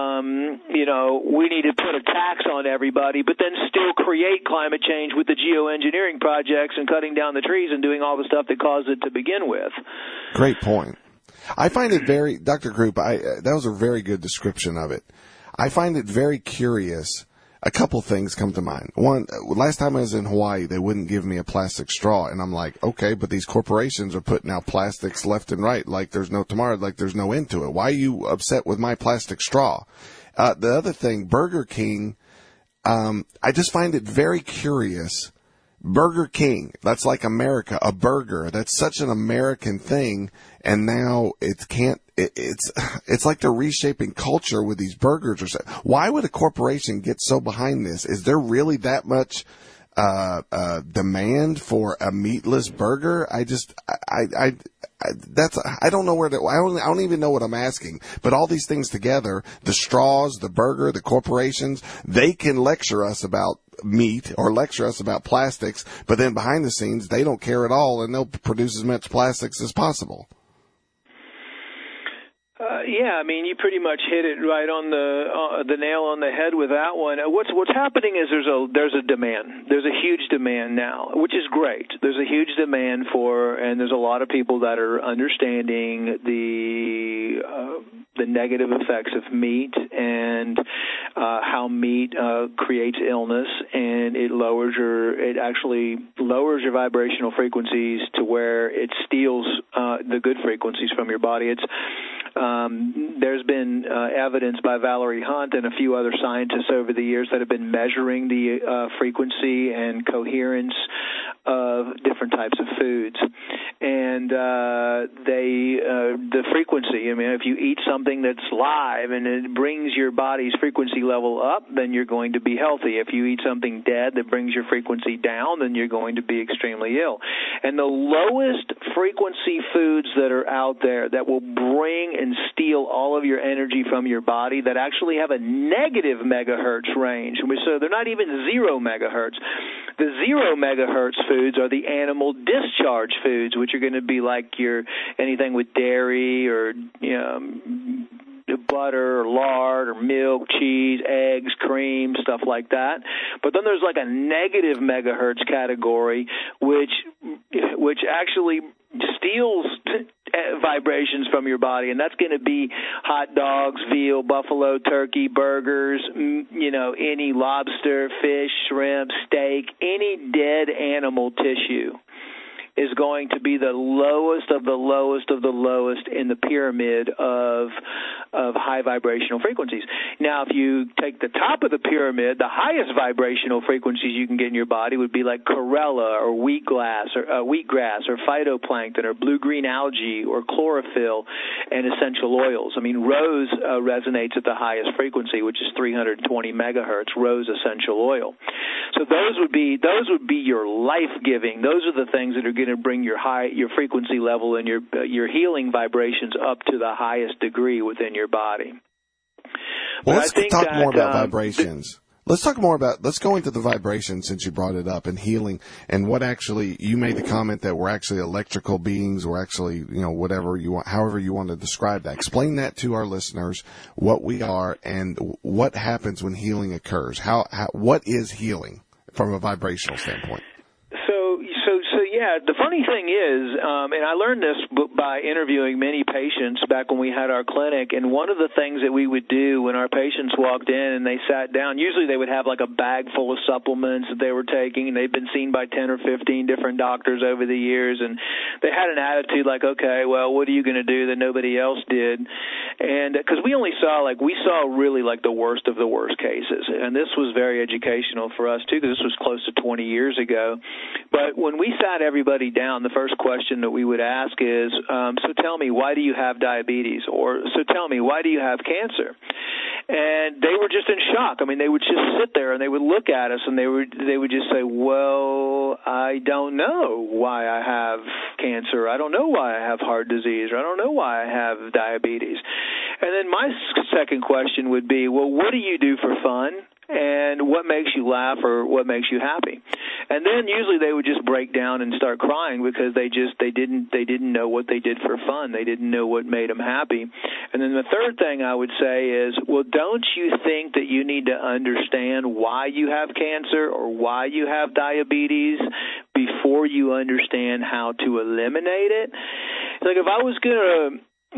we need to put a tax on everybody, but then still create climate change with the geoengineering projects and cutting down the trees and doing all the stuff that caused it to begin with. Great point. I find it Dr. Krupp, that was a very good description of it. I find it very curious. A couple things come to mind. One, last time I was in Hawaii, they wouldn't give me a plastic straw. And I'm like, okay, but these corporations are putting out plastics left and right like there's no tomorrow, like there's no end to it. Why are you upset with my plastic straw? The other thing, Burger King, I just find it very curious. Burger King, that's like America, a burger. That's such an American thing. And now it's like they're reshaping culture with these burgers or something. Why would a corporation get so behind this? Is there really that much demand for a meatless burger? I don't know I don't even know what I'm asking. But all these things together, the straws, the burger, the corporations, they can lecture us about meat or lecture us about plastics, but then behind the scenes, they don't care at all, and they'll produce as much plastics as possible. Yeah, I mean, you pretty much hit it right on the nail on the head with that one. What's happening is there's a demand. There's a huge demand now, which is great. There's a huge demand and there's a lot of people that are understanding the negative effects of meat and how meat creates illness, and it actually lowers your vibrational frequencies to where it steals the good frequencies from your body. There's been evidence by Valerie Hunt and a few other scientists over the years that have been measuring the frequency and coherence of different types of foods. And the frequency, I mean, if you eat something that's live and it brings your body's frequency level up, then you're going to be healthy. If you eat something dead that brings your frequency down, then you're going to be extremely ill. And the lowest frequency foods that are out there that will bring and steal all of your energy from your body, that actually have a negative megahertz range. So they're not even 0 megahertz. The 0 megahertz foods are the animal discharge foods, which are going to be like anything with dairy or butter or lard or milk, cheese, eggs, cream, stuff like that. But then there's like a negative megahertz category, which actually steals vibrations from your body, and that's going to be hot dogs, veal, buffalo, turkey, burgers, any lobster, fish, shrimp, steak, any dead animal tissue is going to be the lowest of the lowest of the lowest in the pyramid of high vibrational frequencies. Now, if you take the top of the pyramid, the highest vibrational frequencies you can get in your body would be like chlorella or wheatgrass or phytoplankton or blue-green algae or chlorophyll and essential oils. I mean, rose resonates at the highest frequency, which is 320 megahertz, rose essential oil. So those would be your life-giving. Those are the things that are going to bring your frequency level and your healing vibrations up to the highest degree within your body. Well, let's talk more about vibrations. Let's go into the vibrations, since you brought it up, and healing, and what actually, you made the comment that we're actually electrical beings, we're actually, whatever you want, however you want to describe that. Explain that to our listeners, what we are and what happens when healing occurs. What is healing from a vibrational standpoint? So Yeah, the funny thing is, and I learned this by interviewing many patients back when we had our clinic, and one of the things that we would do when our patients walked in and they sat down, usually they would have like a bag full of supplements that they were taking, and they'd been seen by 10 or 15 different doctors over the years, and they had an attitude like, okay, well, what are you going to do that nobody else did? And because we saw really like the worst of the worst cases, and this was very educational for us too, because this was close to 20 years ago. But when we sat everybody down, the first question that we would ask is, so tell me, why do you have diabetes? Or, so tell me, why do you have cancer? And they were just in shock. I mean, they would just sit there and they would look at us and they would just say, well, I don't know why I have cancer. I don't know why I have heart disease, or I don't know why I have diabetes. And then my second question would be, well, what do you do for fun? And what makes you laugh, or what makes you happy? And then usually they would just break down and start crying because they didn't know what they did for fun. They didn't know what made them happy. And then the third thing I would say is, well, don't you think that you need to understand why you have cancer or why you have diabetes before you understand how to eliminate it? Like if I was going to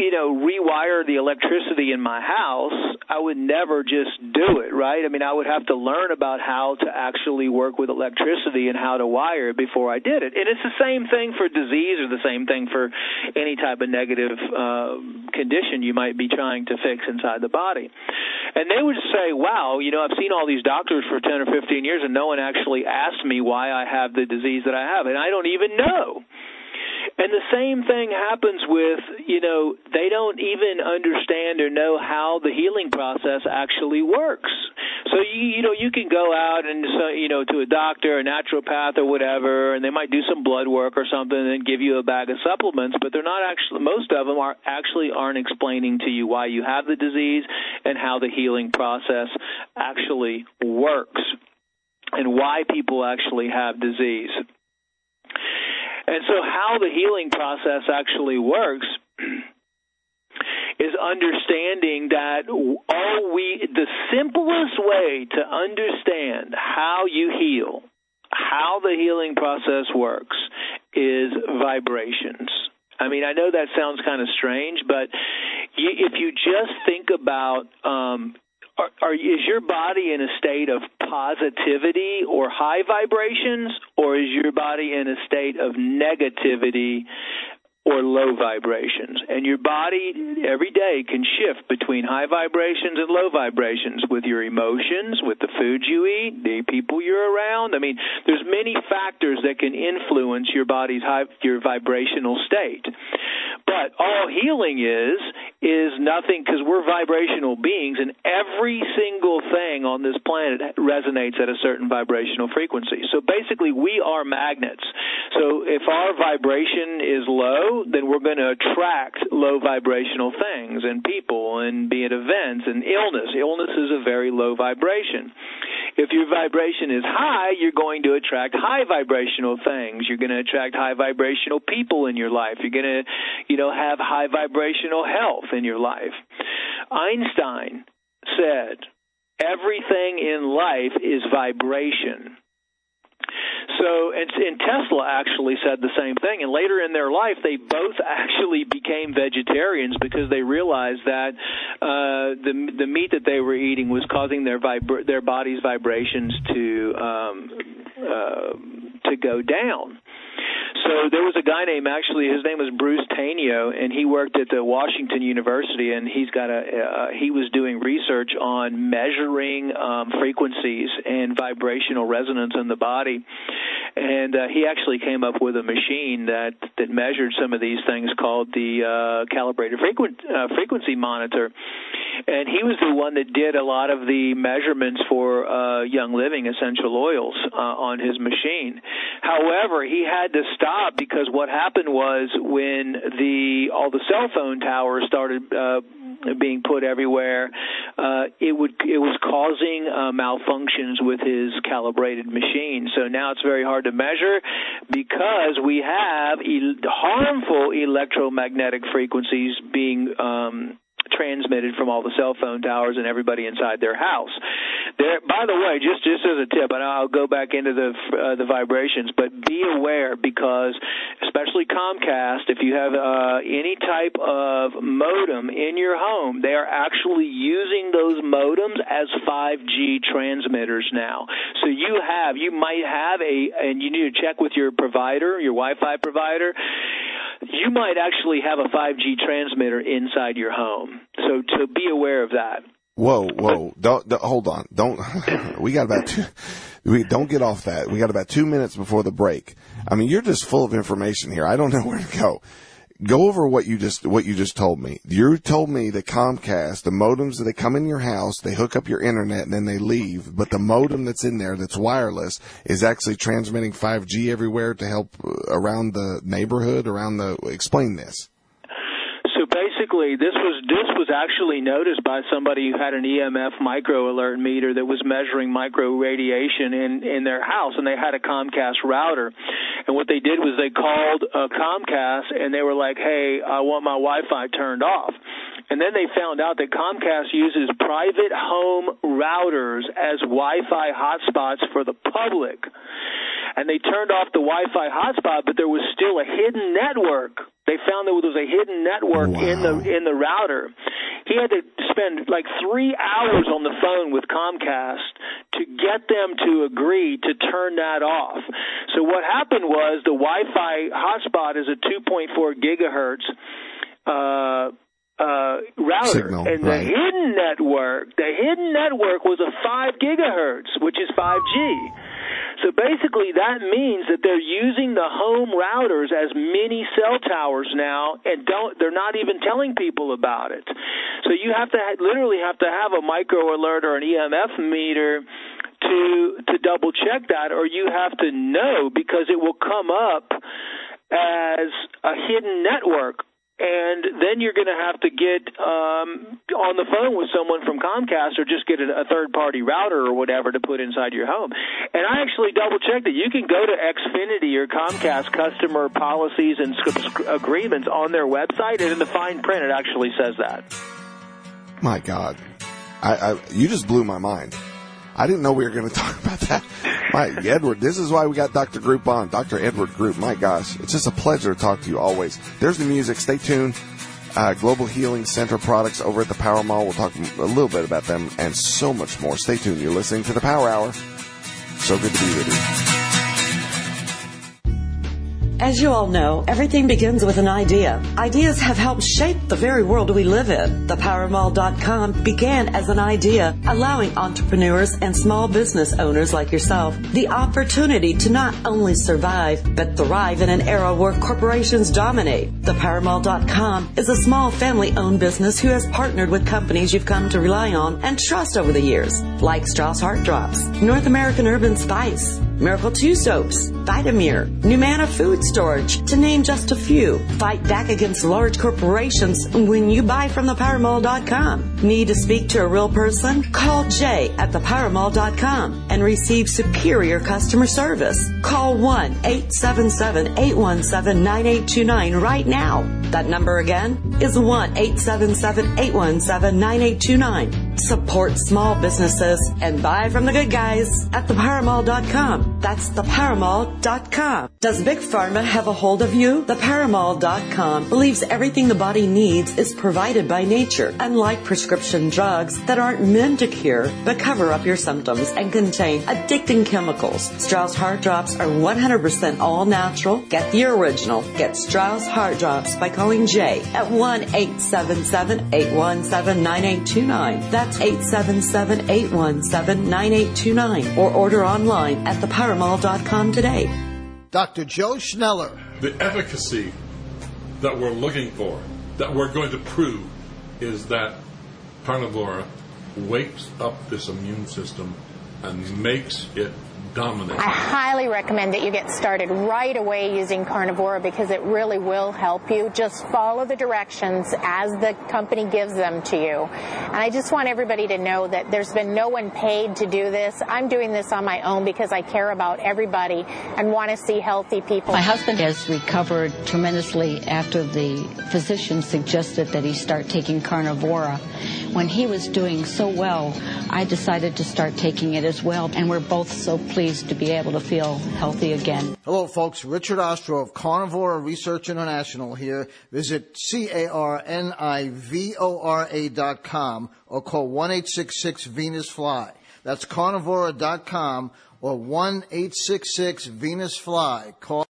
rewire the electricity in my house, I would never just do it, right? I mean, I would have to learn about how to actually work with electricity and how to wire it before I did it. And it's the same thing for disease, or the same thing for any type of negative condition you might be trying to fix inside the body. And they would say, wow, I've seen all these doctors for 10 or 15 years, and no one actually asked me why I have the disease that I have, and I don't even know. And the same thing happens with, they don't even understand or know how the healing process actually works. So, you can go out and, to a doctor, a naturopath or whatever, and they might do some blood work or something and give you a bag of supplements, but they're not actually, most of them aren't explaining to you why you have the disease and how the healing process actually works and why people actually have disease. And so how the healing process actually works is understanding that the simplest way to understand how you heal, how the healing process works, is vibrations. I mean, I know that sounds kind of strange, but if you just think about is your body in a state of positivity or high vibrations, or is your body in a state of negativity or low vibrations? And your body every day can shift between high vibrations and low vibrations with your emotions, with the food you eat, the people you're around. I mean, there's many factors that can influence your body's your vibrational state. But all healing is nothing, because we're vibrational beings, and every single thing on this planet resonates at a certain vibrational frequency. So basically, we are magnets. So if our vibration is low, then we're going to attract low vibrational things and people, and be it events and illness. Illness is a very low vibration. If your vibration is high, you're going to attract high vibrational things. You're going to attract high vibrational people in your life. You're going to, have high vibrational health in your life. Einstein said, everything in life is vibration. So, and Tesla actually said the same thing. And later in their life, they both actually became vegetarians because they realized that the meat that they were eating was causing their body's vibrations to go down. So there was a guy named, his name was Bruce Tainio, and he worked at the Washington University, and he was doing research on measuring frequencies and vibrational resonance in the body. And he actually came up with a machine that measured some of these things called the calibrated frequency monitor. And he was the one that did a lot of the measurements for Young Living essential oils on his machine. However, he had to stop because what happened was when all the cell phone towers started being put everywhere, it was causing malfunctions with his calibrated machine. So now it's very hard to measure because we have harmful electromagnetic frequencies being transmitted from all the cell phone towers and everybody inside their house. By the way, just as a tip, and I'll go back into the vibrations, but be aware, because especially Comcast, if you have any type of modem in your home, they are actually using those modems as 5G transmitters now. So you might have and you need to check with your provider, your Wi-Fi provider. You might actually have a 5G transmitter inside your home. So to be aware of that. Whoa. Don't hold on. Don't get off that. We got about 2 minutes before the break. I mean, you're just full of information here. I don't know where to go. Go over what you just told me. You told me that Comcast, the modems, they come in your house, they hook up your internet, and then they leave. But the modem that's in there, that's wireless, is actually transmitting 5G everywhere to help around the neighborhood, explain this. So basically, this was actually noticed by somebody who had an EMF micro alert meter that was measuring micro radiation in their house, and they had a Comcast router. And what they did was they called Comcast, and they were like, "Hey, I want my Wi-Fi turned off." And then they found out that Comcast uses private home routers as Wi-Fi hotspots for the public. And they turned off the Wi-Fi hotspot, but there was still a hidden network. They found there was a hidden network in the router. He had to spend like 3 hours on the phone with Comcast to get them to agree to turn that off. So what happened was the Wi-Fi hotspot is a 2.4 gigahertz router, signal, and right. the hidden network was a 5 gigahertz, which is 5G. So basically that means that they're using the home routers as mini cell towers now, and they're not even telling people about it. So you have to literally have to have a micro alert or an EMF meter to double check that, or you have to know, because it will come up as a hidden network. And then you're going to have to get on the phone with someone from Comcast, or just get a third-party router or whatever to put inside your home. And I actually double-checked it. You can go to Xfinity or Comcast customer policies and agreements on their website, and in the fine print it actually says that. My God. You just blew my mind. I didn't know we were going to talk about that. Mike, Edward, this is why we got Dr. Group on, Dr. Edward Group. My gosh, it's just a pleasure to talk to you always. There's the music. Stay tuned. Global Healing Center products over at the Power Mall. We'll talk a little bit about them and so much more. Stay tuned. You're listening to the Power Hour. So good to be with you. As you all know, everything begins with an idea. Ideas have helped shape the very world we live in. ThePowerMall.com began as an idea, allowing entrepreneurs and small business owners like yourself the opportunity to not only survive, but thrive in an era where corporations dominate. ThePowerMall.com is a small family-owned business who has partnered with companies you've come to rely on and trust over the years, like Strauss Heart Drops, North American Urban Spice, Miracle 2 Soaps, Vitamir, Numana Food Storage, to name just a few. Fight back against large corporations when you buy from ThePowerMall.com. Need to speak to a real person? Call Jay at ThePowerMall.com and receive superior customer service. Call 1-877-817-9829 right now. That number again is 1-877-817-9829. Support small businesses and buy from the good guys at ThePowerMall.com. That's ThePowerMall.com. Does Big Pharma have a hold of you? ThePowerMall.com believes everything the body needs is provided by nature, unlike prescription drugs that aren't meant to cure but cover up your symptoms and contain addicting chemicals. Strauss Heart Drops are 100% all natural. Get the original. Get Strauss Heart Drops by calling Jay at 1-877-817-9829. That's 877-817-9829. Or order online at ThePowerMall.com today. Dr. Joe Schneller. The efficacy that we're looking for, that we're going to prove, is that Carnivora wakes up this immune system and makes it dominant. I highly recommend that you get started right away using Carnivora because it really will help you. Just follow the directions as the company gives them to you. And I just want everybody to know that there's been no one paid to do this. I'm doing this on my own because I care about everybody and want to see healthy people. My husband has recovered tremendously after the physician suggested that he start taking Carnivora. When he was doing so well, I decided to start taking it as well, and we're both so pleased to be able to feel healthy again. Hello, folks. Richard Ostro of Carnivora Research International here. Visit CARNIVORA.com or call 1-866-VENUS-FLY. That's Carnivora.com or 1-866-VENUS-FLY. Call